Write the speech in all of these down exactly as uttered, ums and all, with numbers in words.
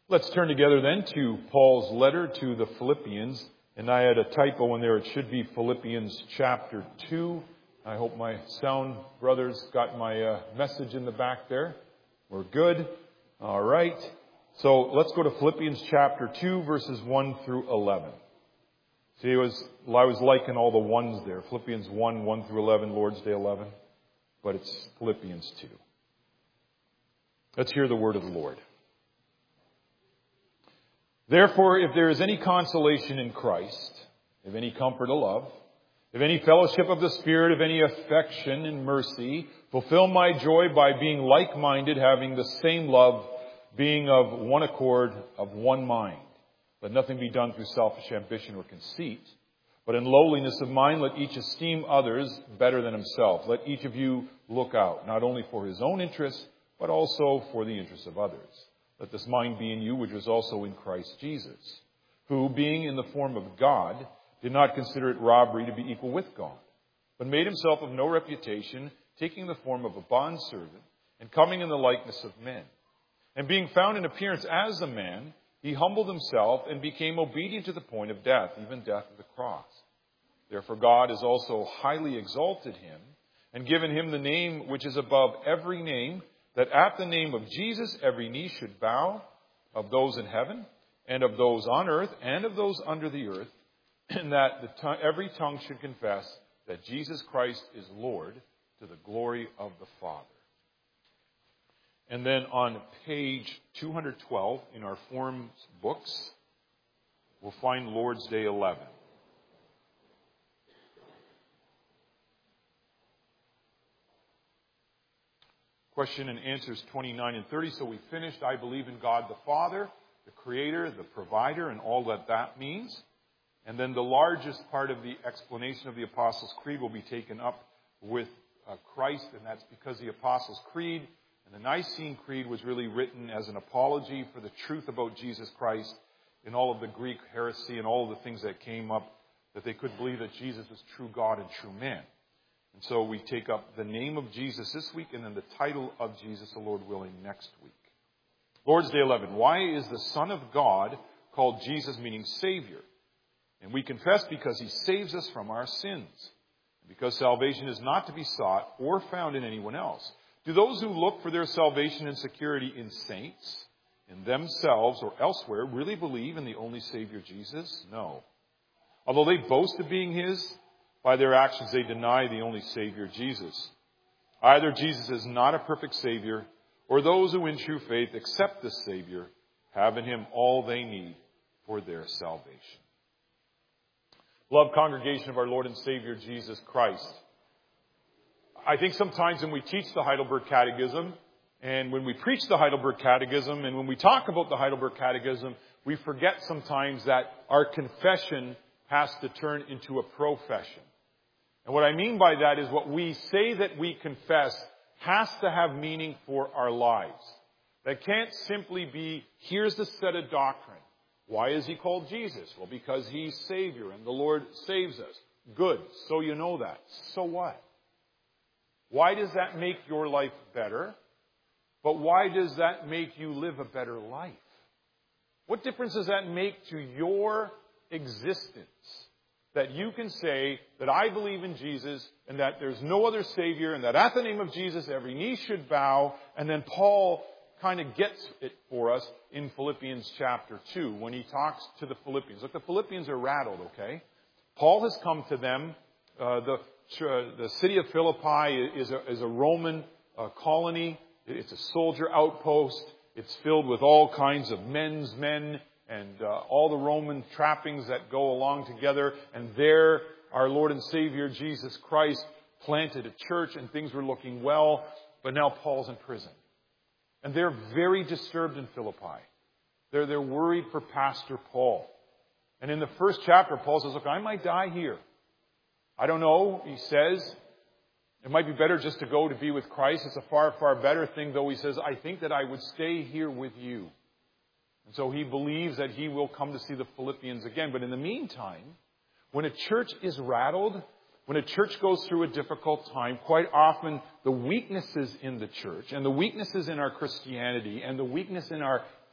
Let's turn together then to Paul's letter to the Philippians. And I had a typo in there. It should be Philippians chapter two. I hope my sound brothers got my uh, message in the back there. We're good. All right. So let's go to Philippians chapter two, verses one through eleven. See, it was, I was liking all the ones there. Philippians one, one through eleven, Lord's Day eleven. But it's Philippians two. Let's hear the word of the Lord. Therefore, if there is any consolation in Christ, if any comfort of love, if any fellowship of the Spirit, if any affection and mercy, fulfill my joy by being like-minded, having the same love, being of one accord, of one mind. Let nothing be done through selfish ambition or conceit, but in lowliness of mind let each esteem others better than himself. Let each of you look out, not only for his own interests, but also for the interests of others. Let this mind be in you, which was also in Christ Jesus, who, being in the form of God, did not consider it robbery to be equal with God, but made himself of no reputation, taking the form of a bondservant, and coming in the likeness of men. And being found in appearance as a man, he humbled himself and became obedient to the point of death, even death of the cross. Therefore God has also highly exalted him, and given him the name which is above every name, that at the name of Jesus every knee should bow, of those in heaven, and of those on earth, and of those under the earth, and that the tongue, every tongue should confess that Jesus Christ is Lord, to the glory of the Father. And then on page two hundred twelve in our forms books, we'll find Lord's Day eleven. Question and answers twenty-nine and thirty. So we finished, I believe in God the Father, the Creator, the Provider, and all that that means. And then the largest part of the explanation of the Apostles' Creed will be taken up with uh, Christ, and that's because the Apostles' Creed and the Nicene Creed was really written as an apology for the truth about Jesus Christ in all of the Greek heresy and all of the things that came up, that they could believe that Jesus was true God and true man. And so we take up the name of Jesus this week and then the title of Jesus, the Lord willing, next week. Lord's Day eleven. Why is the Son of God called Jesus, meaning Savior? And we confess because he saves us from our sins. Because salvation is not to be sought or found in anyone else. Do those who look for their salvation and security in saints, in themselves or elsewhere, really believe in the only Savior Jesus? No. Although they boast of being his, by their actions they deny the only Savior, Jesus. Either Jesus is not a perfect Savior, or those who in true faith accept this Savior have in him all they need for their salvation. Beloved congregation of our Lord and Savior Jesus Christ, I think sometimes when we teach the Heidelberg Catechism, and when we preach the Heidelberg Catechism, and when we talk about the Heidelberg Catechism, we forget sometimes that our confession has to turn into a profession. And what I mean by that is what we say that we confess has to have meaning for our lives. That can't simply be, here's the set of doctrine. Why is he called Jesus? Well, because he's Savior and the Lord saves us. Good. So you know that. So what? Why does that make your life better? But why does that make you live a better life? What difference does that make to your existence? That you can say that I believe in Jesus and that there's no other Savior and that at the name of Jesus every knee should bow. And then Paul kind of gets it for us in Philippians chapter two when he talks to the Philippians. Look, the Philippians are rattled, okay? Paul has come to them. Uh, the, uh, the city of Philippi is a, is a Roman uh, colony. It's a soldier outpost. It's filled with all kinds of men's men and uh, all the Roman trappings that go along together. And there, our Lord and Savior, Jesus Christ, planted a church and things were looking well. But now Paul's in prison. And they're very disturbed in Philippi. They're, they're worried for Pastor Paul. And in the first chapter, Paul says, look, I might die here. I don't know, he says. It might be better just to go to be with Christ. It's a far, far better thing, though he says, I think that I would stay here with you. And so he believes that he will come to see the Philippians again. But in the meantime, when a church is rattled, when a church goes through a difficult time, quite often the weaknesses in the church and the weaknesses in our Christianity and the weakness in our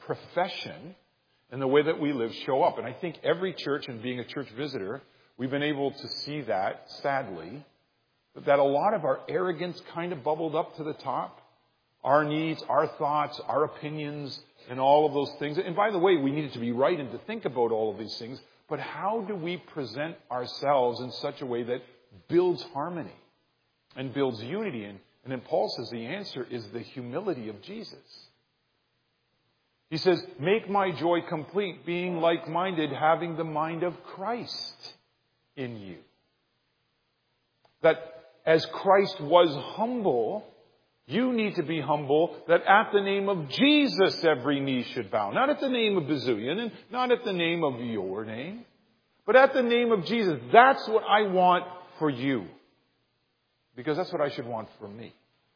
profession and the way that we live show up. And I think every church, and being a church visitor, we've been able to see that, sadly, that a lot of our arrogance kind of bubbled up to the top. Our needs, our thoughts, our opinions, and all of those things. And by the way, we needed to be right and to think about all of these things. But how do we present ourselves in such a way that builds harmony and builds unity? And, and then Paul says the answer is the humility of Jesus. He says, make my joy complete, being like-minded, having the mind of Christ in you. That as Christ was humble, you need to be humble, that at the name of Jesus every knee should bow. Not at the name of Bazillion, and not at the name of your name, but at the name of Jesus. That's what I want for you. Because that's what I should want for me.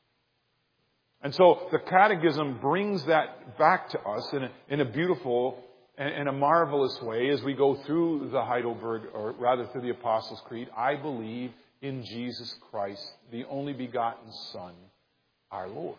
And so the Catechism brings that back to us in a, in a beautiful and, and a marvelous way as we go through the Heidelberg, or rather through the Apostles' Creed. I believe in Jesus Christ, the only begotten Son, our Lord.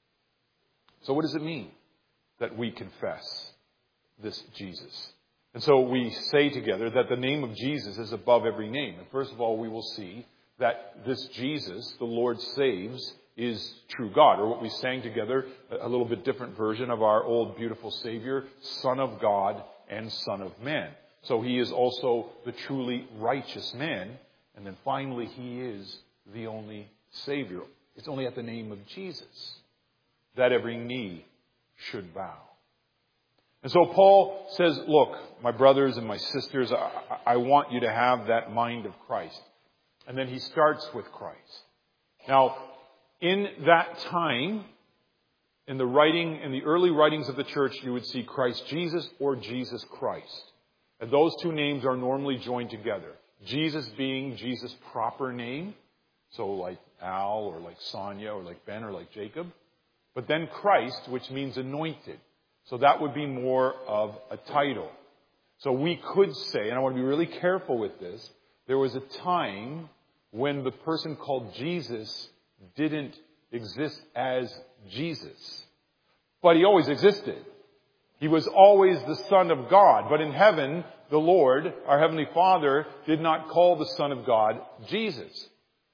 So what does it mean that we confess this Jesus? And so we say together that the name of Jesus is above every name. And first of all, we will see that this Jesus, the Lord saves, is true God. Or what we sang together, a little bit different version of our old beautiful Savior, Son of God and Son of Man. So he is also the truly righteous man. And then finally, he is the only Savior. It's only at the name of Jesus that every knee should bow. And so Paul says, look, my brothers and my sisters, I, I want you to have that mind of Christ. And then he starts with Christ. Now, in that time, in the writing, in the early writings of the church, you would see Christ Jesus or Jesus Christ. And those two names are normally joined together. Jesus being Jesus' proper name. So like Al, or like Sonia, or like Ben, or like Jacob. But then Christ, which means anointed. So that would be more of a title. So we could say, and I want to be really careful with this, there was a time when the person called Jesus didn't exist as Jesus. But he always existed. He was always the Son of God. But in heaven, the Lord, our Heavenly Father, did not call the Son of God Jesus.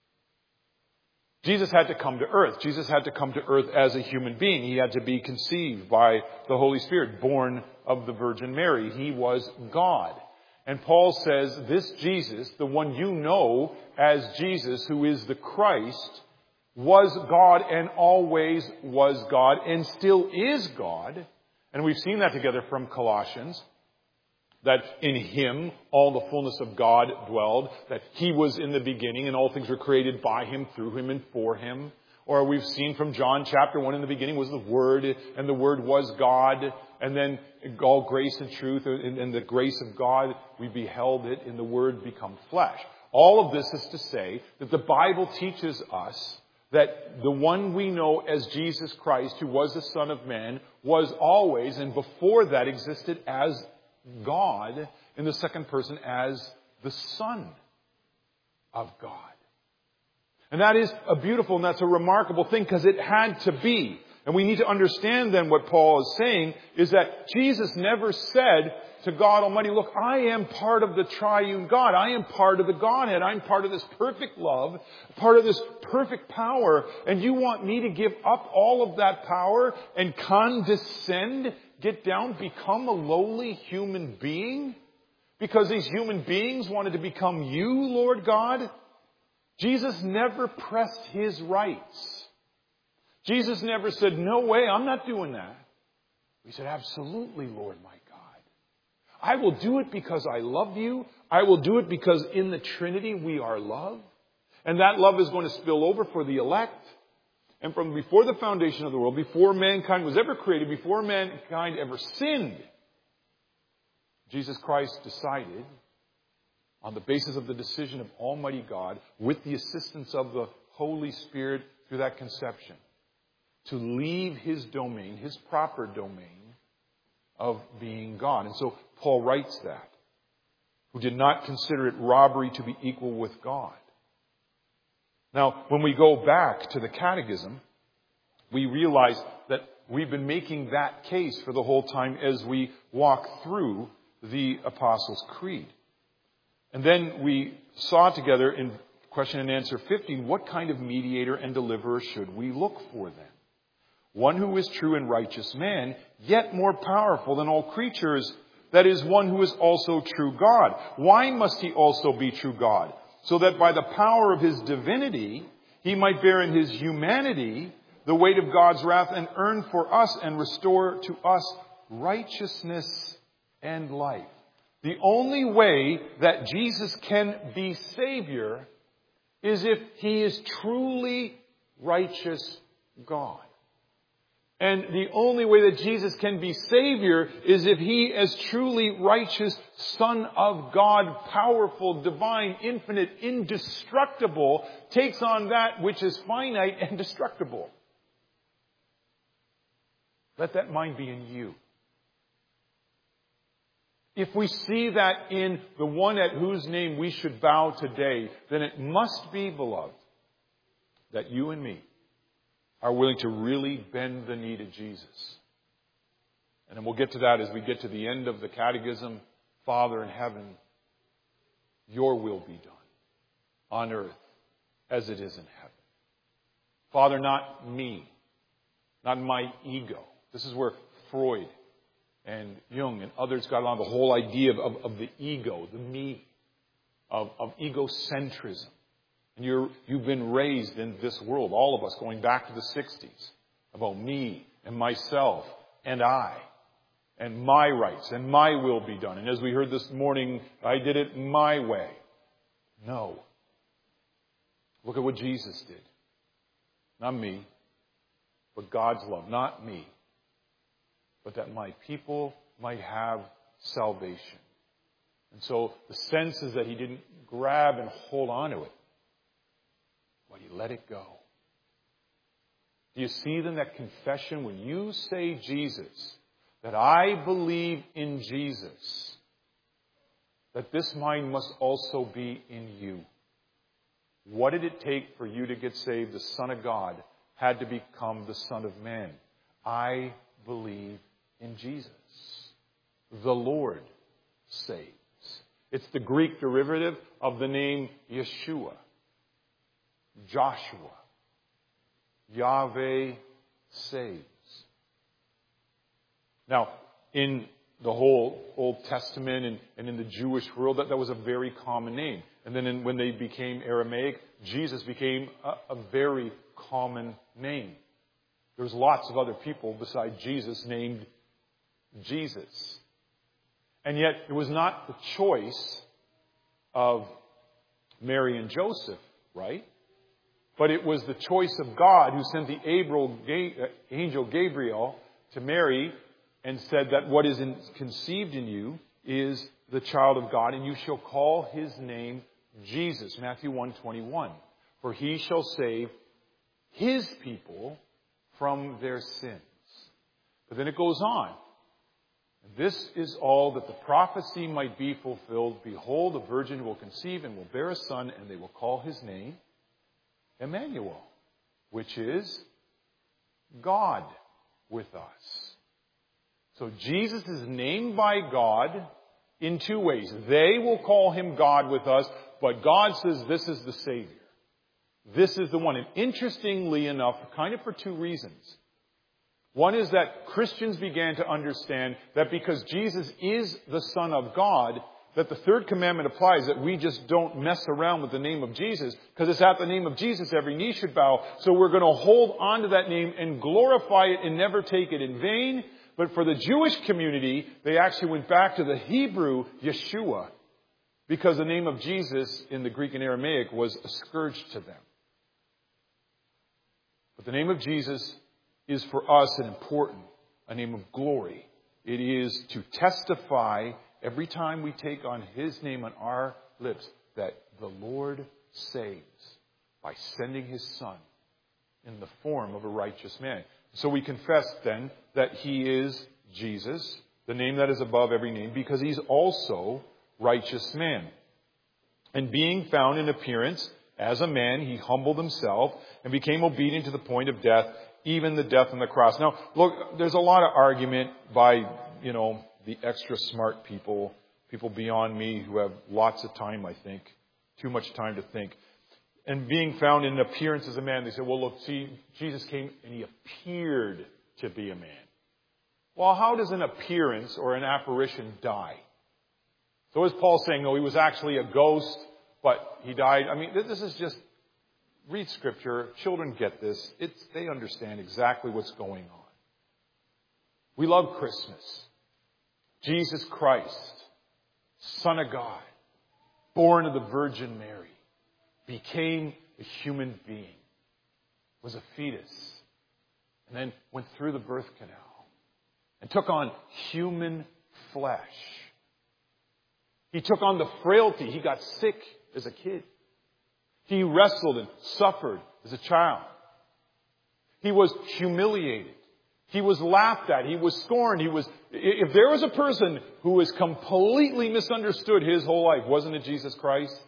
Jesus had to come to earth. Jesus had to come to earth as a human being. He had to be conceived by the Holy Spirit, born of the Virgin Mary. He was God. And Paul says, this Jesus, the one you know as Jesus, who is the Christ, was God and always was God and still is God. And we've seen that together from Colossians. That in him all the fullness of God dwelled, that he was in the beginning and all things were created by him, through him, and for him. Or we've seen from John chapter one, in the beginning was the Word, and the Word was God. And then all grace and truth, and the grace of God, we beheld it in the Word become flesh. All of this is to say that the Bible teaches us that the one we know as Jesus Christ, who was the Son of Man, was always, and before that existed as God in the second person as the Son of God. And that is a beautiful and that's a remarkable thing because it had to be. And we need to understand then what Paul is saying is that Jesus never said to God Almighty, look, I am part of the triune God. I am part of the Godhead. I'm part of this perfect love, part of this perfect power. And you want me to give up all of that power and condescend, get down, become a lowly human being? Because these human beings wanted to become you, Lord God? Jesus never pressed his rights. Jesus never said, no way, I'm not doing that. He said, absolutely, Lord my God. I will do it because I love you. I will do it because in the Trinity we are love. And that love is going to spill over for the elect. And from before the foundation of the world, before mankind was ever created, before mankind ever sinned, Jesus Christ decided, on the basis of the decision of Almighty God, with the assistance of the Holy Spirit through that conception, to leave his domain, his proper domain of being God. And so Paul writes that, who did not consider it robbery to be equal with God. Now, when we go back to the Catechism, we realize that we've been making that case for the whole time as we walk through the Apostles' Creed. And then we saw together in question and answer fifteen, what kind of mediator and deliverer should we look for then? One who is true and righteous man, yet more powerful than all creatures. That is, one who is also true God. Why must he also be true God? So that by the power of his divinity, he might bear in his humanity the weight of God's wrath and earn for us and restore to us righteousness and life. The only way that Jesus can be Savior is if he is truly righteous God. And the only way that Jesus can be Savior is if he, as truly righteous Son of God, powerful, divine, infinite, indestructible, takes on that which is finite and destructible. Let that mind be in you. If we see that in the one at whose name we should bow today, then it must be, beloved, that you and me are willing to really bend the knee to Jesus. And then we'll get to that as we get to the end of the catechism. Father in heaven, your will be done on earth as it is in heaven. Father, not me, not my ego. This is where Freud and Jung and others got on the whole idea of, of, of the ego, the me, of, of egocentrism. And you're, you've been raised in this world, all of us, going back to the sixties, about me and myself and I and my rights and my will be done. And as we heard this morning, I did it my way. No. Look at what Jesus did. Not me, but God's love. Not me, but that my people might have salvation. And so the sense is that he didn't grab and hold on to it, but he let it go. Do you see then that confession when you say Jesus, that I believe in Jesus, that this mind must also be in you? What did it take for you to get saved? The Son of God had to become the Son of Man. I believe in Jesus. The Lord saves. It's the Greek derivative of the name Yeshua. Joshua. Yahweh saves. Now, in the whole Old Testament and, and in the Jewish world, that, that was a very common name. And then in, when they became Aramaic, Jesus became a, a very common name. There's lots of other people besides Jesus named Jesus. And yet, it was not the choice of Mary and Joseph, right? But it was the choice of God who sent the angel Gabriel to Mary and said that what is in, conceived in you is the child of God, and you shall call his name Jesus. Matthew one twenty-one. For he shall save his people from their sins. But then it goes on. This is all that the prophecy might be fulfilled. Behold, the virgin will conceive and will bear a son, and they will call his name Emmanuel, which is God with us. So Jesus is named by God in two ways. They will call him God with us, but God says this is the Savior. This is the one. And interestingly enough, kind of for two reasons. One is that Christians began to understand that because Jesus is the Son of God, that the third commandment applies, that we just don't mess around with the name of Jesus, because it's at the name of Jesus every knee should bow. So we're going to hold on to that name and glorify it and never take it in vain. But for the Jewish community, they actually went back to the Hebrew Yeshua, because the name of Jesus in the Greek and Aramaic was a scourge to them. But the name of Jesus is for us an important, a name of glory. It is to testify every time we take on his name on our lips that the Lord saves by sending his Son in the form of a righteous man. So we confess then that he is Jesus, the name that is above every name, because he's also righteous man. And being found in appearance as a man, he humbled himself and became obedient to the point of death, even the death on the cross. Now, look, there's a lot of argument by, you know, the extra smart people, people beyond me who have lots of time, I think, too much time to think. And being found in appearance as a man, they say, well, look, see, Jesus came and he appeared to be a man. Well, how does an appearance or an apparition die? So is Paul saying, no, he was actually a ghost, but he died? I mean, this is just, read Scripture. Children get this. It's, they understand exactly what's going on. We love Christmas. Jesus Christ, Son of God, born of the Virgin Mary, became a human being, was a fetus, and then went through the birth canal and took on human flesh. He took on the frailty. He got sick as a kid. He wrestled and suffered as a child. He was humiliated. He was laughed at. He was scorned. He was, if there was a person who was completely misunderstood his whole life, wasn't it Jesus Christ?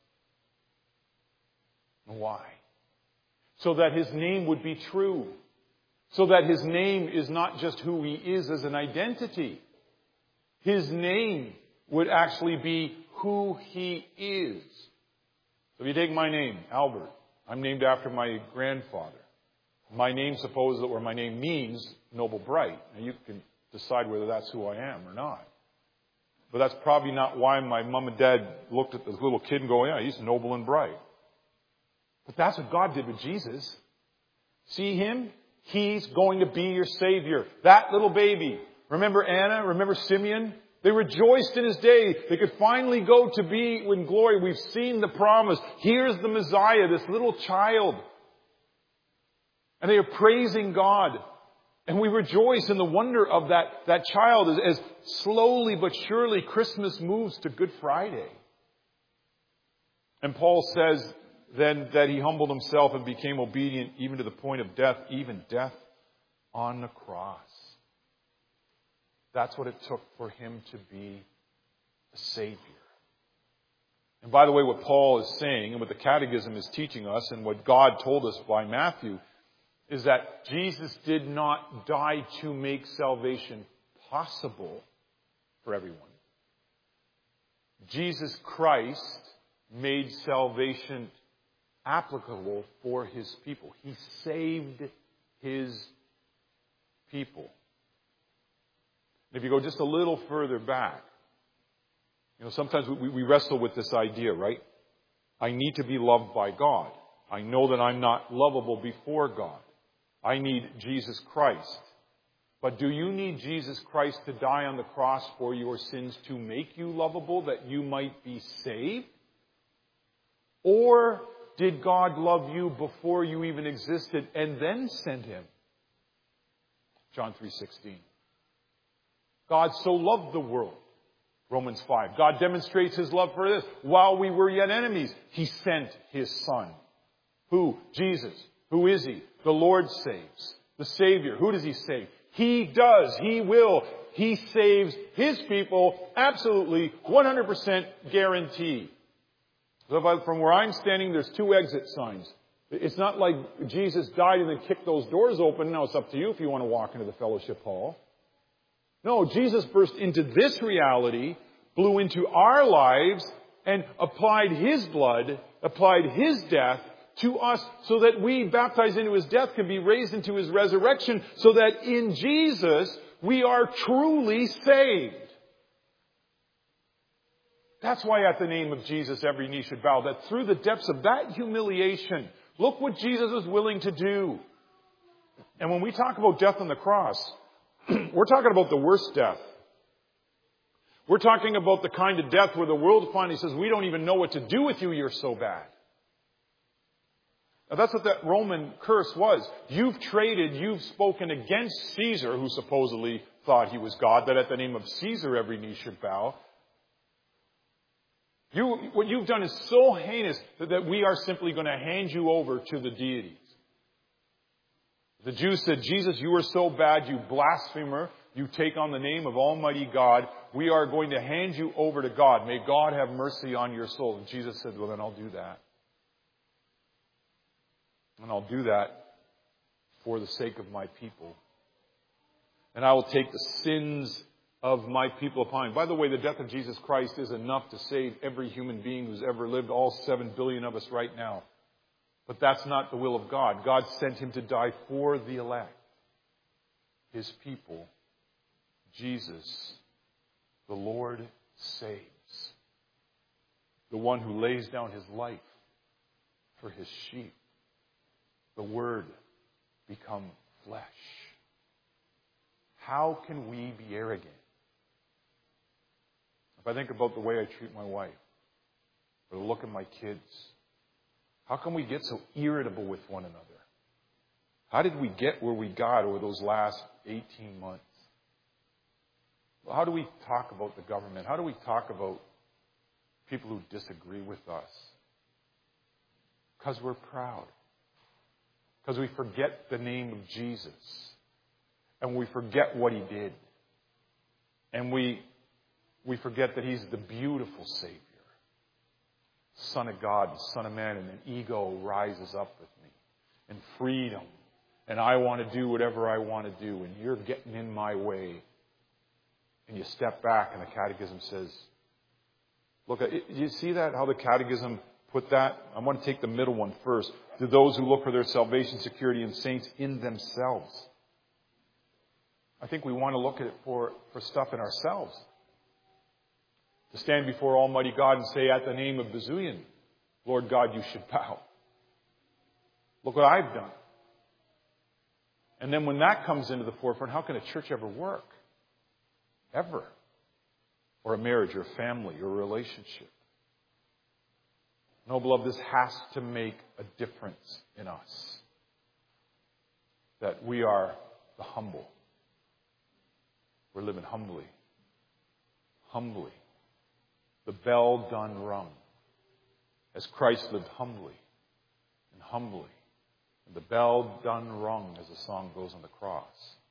Why? So that his name would be true. So that his name is not just who he is as an identity. His name would actually be who he is. So if you take my name, Albert, I'm named after my grandfather. My name supposes, or my name means, noble bright. Now you can decide whether that's who I am or not. But that's probably not why my mom and dad looked at this little kid and go, yeah, he's noble and bright. But that's what God did with Jesus. See him? He's going to be your Savior. That little baby. Remember Anna? Remember Simeon? They rejoiced in his day. They could finally go to be in glory. We've seen the promise. Here's the Messiah, this little child. And they are praising God. And we rejoice in the wonder of that, that child as, as slowly but surely Christmas moves to Good Friday. And Paul says then that he humbled himself and became obedient even to the point of death, even death on the cross. That's what it took for him to be a Savior. And by the way, what Paul is saying and what the Catechism is teaching us and what God told us by Matthew is that Jesus did not die to make salvation possible for everyone. Jesus Christ made salvation applicable for his people. He saved his people. If you go just a little further back, you know, sometimes we, we wrestle with this idea, right? I need to be loved by God. I know that I'm not lovable before God. I need Jesus Christ. But do you need Jesus Christ to die on the cross for your sins to make you lovable, that you might be saved? Or did God love you before you even existed and then send him? John three sixteen. God so loved the world. Romans five. God demonstrates his love for this. While we were yet enemies, he sent his Son. Who? Jesus. Who is he? The Lord saves. The Savior. Who does he save? He does. He will. He saves his people. Absolutely. one hundred percent guarantee. So if I, from where I'm standing, there's two exit signs. It's not like Jesus died and then kicked those doors open. Now it's up to you if you want to walk into the fellowship hall. No, Jesus burst into this reality, blew into our lives, and applied his blood, applied his death to us so that we, baptized into his death, can be raised into his resurrection, so that in Jesus we are truly saved. That's why at the name of Jesus every knee should bow, that through the depths of that humiliation, look what Jesus was willing to do. And when we talk about death on the cross, we're talking about the worst death. We're talking about the kind of death where the world finally says, we don't even know what to do with you, you're so bad. Now that's what that Roman curse was. You've traded, you've spoken against Caesar, who supposedly thought he was God, that at the name of Caesar every knee should bow. You, what you've done is so heinous that we are simply going to hand you over to the deities. The Jews said, Jesus, you are so bad, you blasphemer. You take on the name of Almighty God. We are going to hand you over to God. May God have mercy on your soul. And Jesus said, well, then I'll do that. And I'll do that for the sake of my people. And I will take the sins of my people upon me. By the way, the death of Jesus Christ is enough to save every human being who's ever lived, all seven billion of us right now. But that's not the will of God. God sent him to die for the elect, his people. Jesus, the Lord, saves. The one who lays down his life for his sheep. The Word become flesh. How can we be arrogant? If I think about the way I treat my wife, or the look at my kids, how can we get so irritable with one another? How did we get where we got over those last eighteen months? Well, how do we talk about the government? How do we talk about people who disagree with us? Because we're proud. Because we forget the name of Jesus. And we forget what he did. And we, we forget that he's the beautiful Savior. Son of God, Son of Man, and an ego rises up with me. And freedom. And I want to do whatever I want to do. And you're getting in my way. And you step back and the Catechism says, look, you see that? How the Catechism put that? I want to take the middle one first. To those who look for their salvation, security, and saints in themselves. I think we want to look at it for, for stuff in ourselves. To stand before Almighty God and say, at the name of Bezuian, Lord God, you should bow. Look what I've done. And then when that comes into the forefront, how can a church ever work? Ever. Or a marriage, or a family, or a relationship. No, beloved, this has to make a difference in us. That we are the humble. We're living humbly. Humbly. The bell done rung. As Christ lived humbly and humbly. And the bell done rung, as the song goes, on the cross.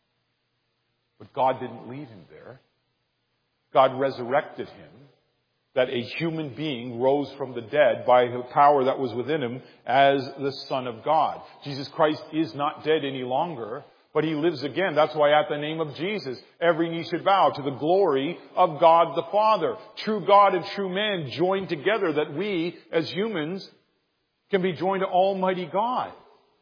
But God didn't leave him there. God resurrected him. That a human being rose from the dead by the power that was within him as the Son of God. Jesus Christ is not dead any longer, but he lives again. That's why at the name of Jesus, every knee should bow to the glory of God the Father. True God and true man joined together, that we as humans can be joined to Almighty God.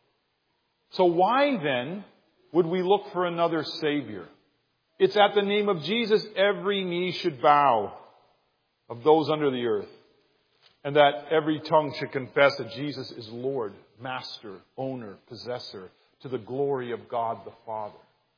So why then would we look for another Savior? It's at the name of Jesus every knee should bow of those under the earth, and that every tongue should confess that Jesus is Lord, Master, Owner, Possessor, to the glory of God the Father.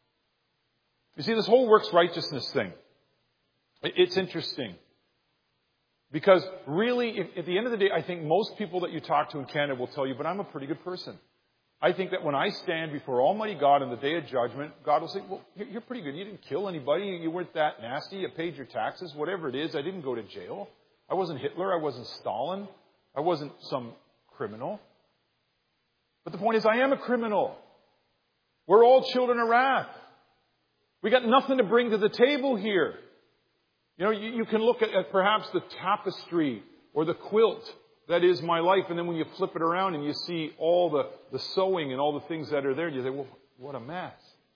You see, this whole works righteousness thing, it's interesting. Because really, if, at the end of the day, I think most people that you talk to in Canada will tell you, but I'm a pretty good person. I think that when I stand before Almighty God on the day of judgment, God will say, well, you're pretty good. You didn't kill anybody. You weren't that nasty. You paid your taxes, whatever it is. I didn't go to jail. I wasn't Hitler. I wasn't Stalin. I wasn't some criminal. But the point is, I am a criminal. We're all children of wrath. We got nothing to bring to the table here. You know, you, you can look at, at perhaps the tapestry or the quilt that is my life. And then when you flip it around and you see all the, the sewing and all the things that are there, you say, well, what a mess.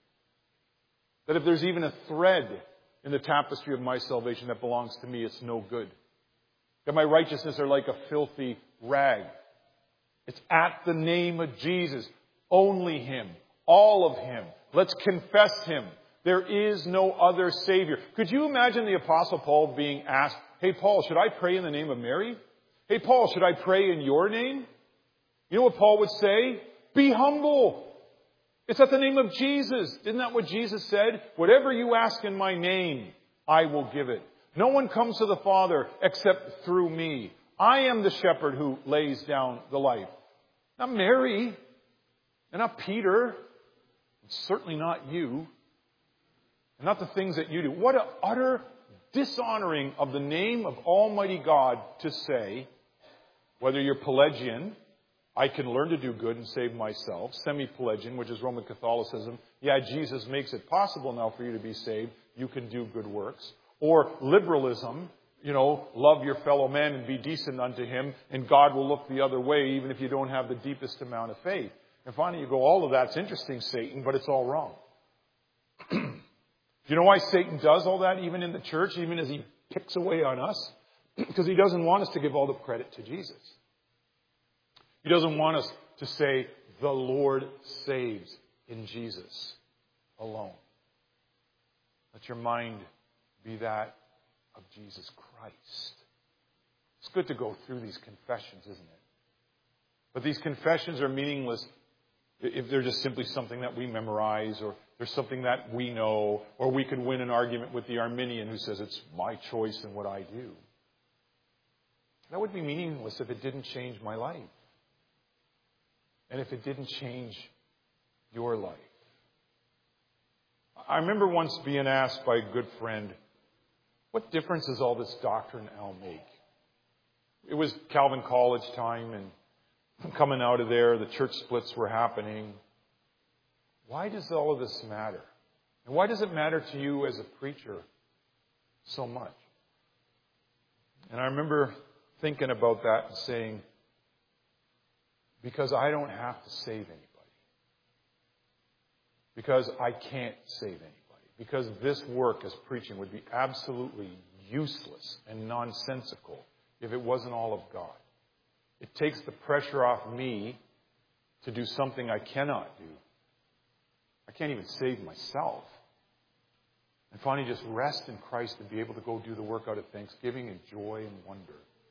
That if there's even a thread in the tapestry of my salvation that belongs to me, it's no good. That my righteousness are like a filthy rag. It's at the name of Jesus. Only him. All of him. Let's confess him. There is no other Savior. Could you imagine the Apostle Paul being asked, hey, Paul, should I pray in the name of Mary? Hey, Paul, should I pray in your name? You know what Paul would say? Be humble. It's at the name of Jesus. Isn't that what Jesus said? Whatever you ask in my name, I will give it. No one comes to the Father except through me. I am the shepherd who lays down the life. Not Mary. And not Peter. And certainly not you. And not the things that you do. What an utter dishonoring of the name of Almighty God to say, whether you're Pelagian, I can learn to do good and save myself. Semi-Pelagian, which is Roman Catholicism. Yeah, Jesus makes it possible now for you to be saved. You can do good works. Or liberalism, you know, love your fellow man and be decent unto him, and God will look the other way even if you don't have the deepest amount of faith. And finally you go, all of that's interesting, Satan, but it's all wrong. Do you know why Satan does all that, even in the church, even as he picks away on us? Because he doesn't want us to give all the credit to Jesus. He doesn't want us to say, the Lord saves in Jesus alone. Let your mind be that of Jesus Christ. It's good to go through these confessions, isn't it? But these confessions are meaningless if they're just simply something that we memorize, or there's something that we know, or we could win an argument with the Arminian who says it's my choice in what I do. That would be meaningless if it didn't change my life. And if it didn't change your life. I remember once being asked by a good friend, what difference does all this doctrine now make? It was Calvin College time, and coming out of there, the church splits were happening. Why does all of this matter? And why does it matter to you as a preacher so much? And I remember thinking about that and saying, because I don't have to save anybody. Because I can't save anybody. Because this work as preaching would be absolutely useless and nonsensical if it wasn't all of God. It takes the pressure off me to do something I cannot do. I can't even save myself. And finally just rest in Christ and be able to go do the work out of thanksgiving and joy and wonder.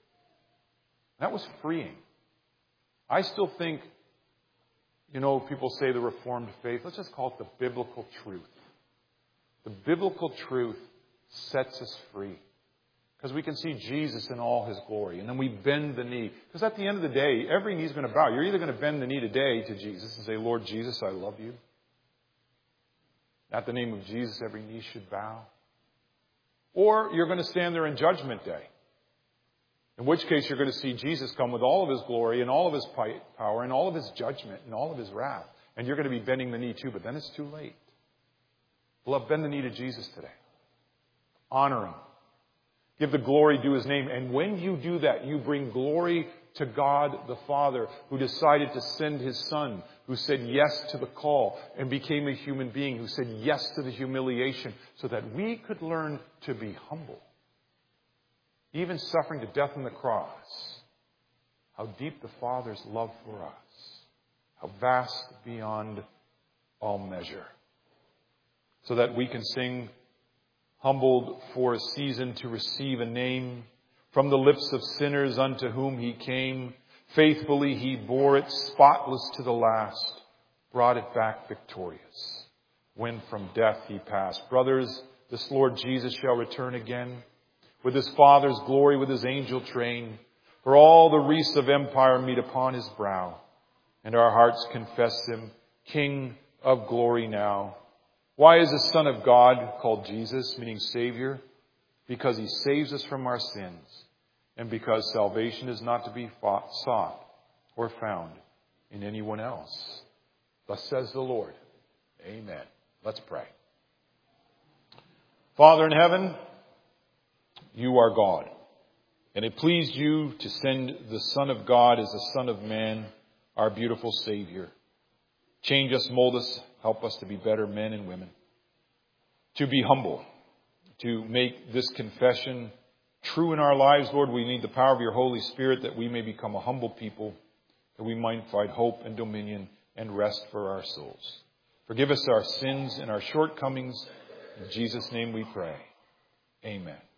That was freeing. I still think, you know, people say the Reformed faith, let's just call it the biblical truth. The biblical truth sets us free. Because we can see Jesus in all His glory. And then we bend the knee. Because at the end of the day, every knee's going to bow. You're either going to bend the knee today to Jesus and say, Lord Jesus, I love you. At the name of Jesus, every knee should bow. Or you're going to stand there in Judgment Day. In which case you're going to see Jesus come with all of His glory and all of His power and all of His judgment and all of His wrath. And you're going to be bending the knee too, but then it's too late. Beloved, bend the knee to Jesus today. Honor Him. Give the glory due His name. And when you do that, you bring glory to God the Father, who decided to send His Son, who said yes to the call and became a human being, who said yes to the humiliation so that we could learn to be humble. Even suffering to death on the cross. How deep the Father's love for us. How vast beyond all measure. So that we can sing, humbled for a season to receive a name. From the lips of sinners unto whom He came. Faithfully He bore it, spotless to the last. Brought it back victorious. When from death He passed. Brothers, this Lord Jesus shall return again. With His Father's glory, with His angel train. For all the wreaths of empire meet upon His brow. And our hearts confess Him, King of glory now. Why is the Son of God called Jesus, meaning Savior? Because He saves us from our sins. And because salvation is not to be fought, sought or found in anyone else. Thus says the Lord. Amen. Let's pray. Father in heaven, You are God. And it pleased You to send the Son of God as the Son of Man, our beautiful Savior. Change us, mold us, help us to be better men and women. To be humble. To make this confession true in our lives, Lord, we need the power of Your Holy Spirit that we may become a humble people, that we might find hope and dominion and rest for our souls. Forgive us our sins and our shortcomings. In Jesus' name we pray. Amen.